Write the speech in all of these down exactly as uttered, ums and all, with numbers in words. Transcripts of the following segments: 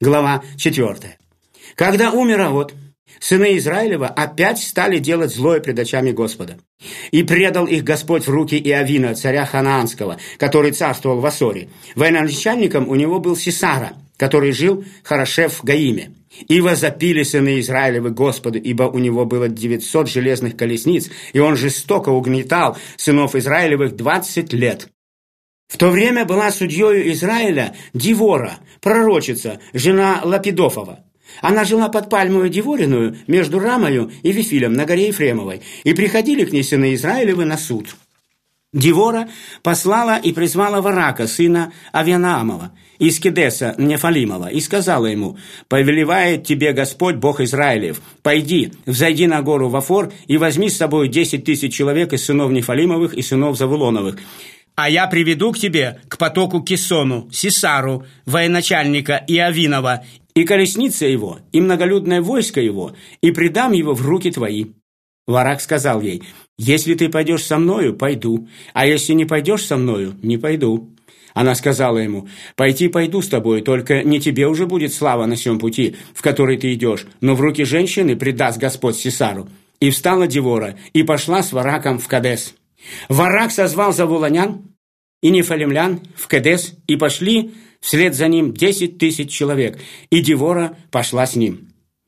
Глава четвёртая. Когда умер Авод, сыны Израилева опять стали делать злое пред очами Господа. И предал их Господь в руки Иовина, царя Ханаанского, который царствовал в Асоре. Военачальником у него был Сисара, который жил Хорошев в Гаиме. И возопили сыны Израилевы Господу, ибо у него было девятьсот железных колесниц, и он жестоко угнетал сынов Израилевых двадцать лет. В то время была судьёю Израиля Дивора, пророчица, жена Лапидофова. Она жила под пальмою Дивориную между Рамою и Вифилем на горе Ефремовой, и приходили к ней сыны Израилевы на суд. Дивора послала и призвала Варака, сына Авианаамова, из Кедеса Нефалимова, и сказала ему: «Повелевает тебе Господь, Бог Израилев, пойди, взойди на гору Вафор и возьми с собой десять тысяч человек из сынов Нефалимовых и сынов Завулоновых, а я приведу к тебе к потоку Кисону, Сисару, военачальника Иовинова, и колесница его, и многолюдное войско его, и предам его в руки твои». Варак сказал ей: «Если ты пойдешь со мною, пойду, а если не пойдешь со мною, не пойду». Она сказала ему: «Пойти пойду с тобой, только не тебе уже будет слава на сем пути, в который ты идешь, но в руки женщины предаст Господь Сисару». И встала Дивора, и пошла с Вараком в Кадес. Варак созвал завулонян и нефалимлян в Кадес, и пошли вслед за ним десять тысяч человек, и Дивора пошла с ним.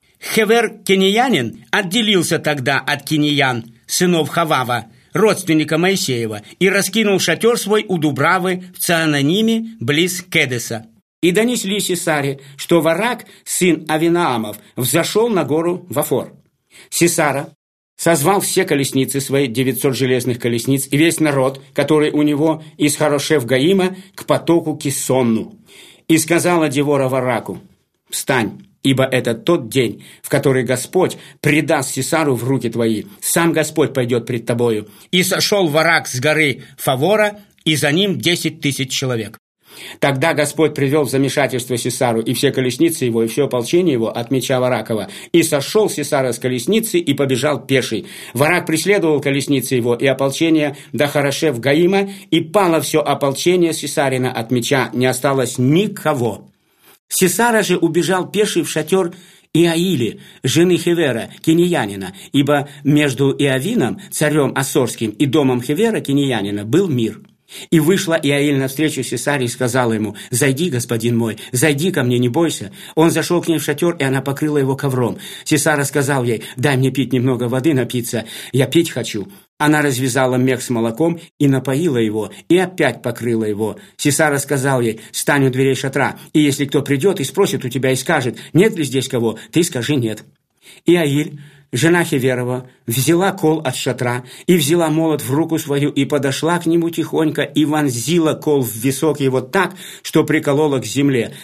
Хевер Кениянин отделился тогда от Киниян, сынов Хавава, родственника Моисеева, и раскинул шатер свой у Дубравы в Цаананиме, близ Кедеса. И донесли Сисаре, что Варак, сын Авинаамов, взошел на гору Вафор. Сисара созвал все колесницы свои, девятьсот железных колесниц, и весь народ, который у него из Хорошев-Гаима к потоку Кисонну. И сказала Дивора Вараку: «Встань, ибо это тот день, в который Господь предаст Сисару в руки твои. Сам Господь пойдет пред тобою». И сошел Варак с горы Фавора, и за ним десять тысяч человек. Тогда Господь привел в замешательство Сисару и все колесницы его, и все ополчение его от меча Варакова. И сошел Сисара с колесницы и побежал пеший. Варак преследовал колесницы его и ополчение до Хорошев-Гаима, и пало все ополчение Сисарина от меча, не осталось никого. Сисара же убежал пеший в шатер Иаили, жены Хевера, кениянина, ибо между Иовином, царем Ассорским, и домом Хевера, кениянина, был мир. И вышла Иаиль навстречу Сисаре и сказала ему: «Зайди, господин мой, зайди ко мне, не бойся». Он зашел к ней в шатер, и она покрыла его ковром. Сисара сказал ей: «Дай мне пить немного воды, напиться, я пить хочу». Она развязала мех с молоком и напоила его, и опять покрыла его. Сисара сказал ей: «Стань у дверей шатра, и если кто придет и спросит у тебя и скажет: нет ли здесь кого, ты скажи нет». Иаиль, жена Хеверова, взяла кол от шатра, и взяла молот в руку свою, и подошла к нему тихонько, и вонзила кол в висок его так, что приколола к земле.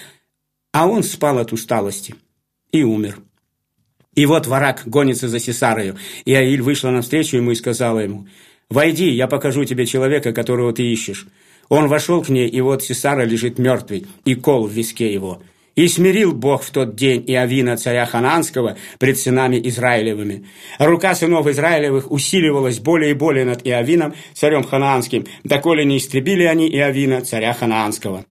А он спал от усталости и умер. И вот Варак гонится за Сисарою. Иаиль вышла навстречу ему и сказала ему: «Войди, я покажу тебе человека, которого ты ищешь». Он вошел к ней, и вот Сисара лежит мертвый, и кол в виске его. И смирил Бог в тот день Иовина, царя Ханаанского, пред сынами Израилевыми. Рука сынов Израилевых усиливалась более и более над Иовином, царем Ханаанским, доколе не истребили они Иовина, царя Ханаанского.